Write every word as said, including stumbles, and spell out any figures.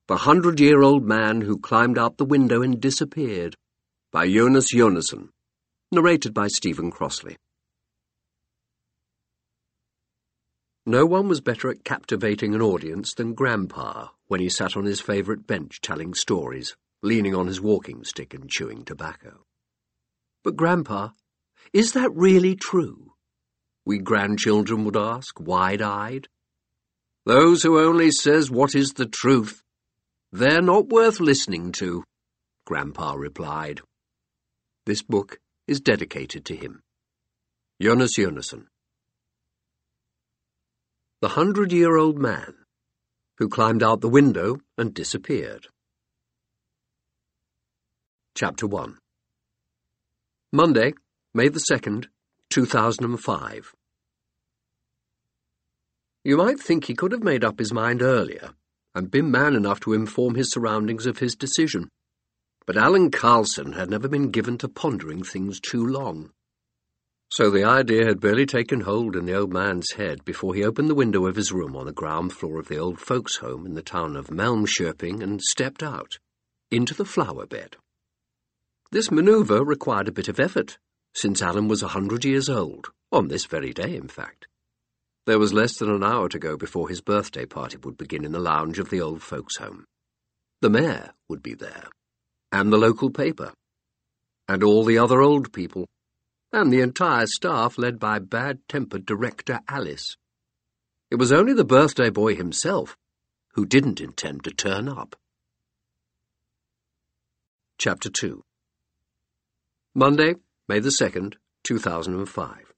The Hundred-Year-Old Man Who Climbed Out the Window and Disappeared, by Jonas Jonasson, narrated by Stephen Crossley. No one was better at captivating an audience than Grandpa when he sat on his favourite bench telling stories, leaning on his walking stick and chewing tobacco. But Grandpa, is that really true? We grandchildren would ask, wide-eyed. Those who only says what is the truth, they're not worth listening to, Grandpa replied. This book is dedicated to him. Jonas Jonasson. The Hundred-Year-Old Man Who Climbed Out the Window and Disappeared. Chapter one. Monday, May the second, two thousand five. You might think he could have made up his mind earlier and been man enough to inform his surroundings of his decision. But Alan Carlson had never been given to pondering things too long. So the idea had barely taken hold in the old man's head before he opened the window of his room on the ground floor of the old folks' home in the town of Malmköping and stepped out, into the flower bed. This manoeuvre required a bit of effort, since Alan was a hundred years old, on this very day, in fact. There was less than an hour to go before his birthday party would begin in the lounge of the old folks' home. The mayor would be there, and the local paper, and all the other old people, and the entire staff led by bad-tempered Director Alice. It was only the birthday boy himself who didn't intend to turn up. Chapter two. Monday, May the second, two thousand five.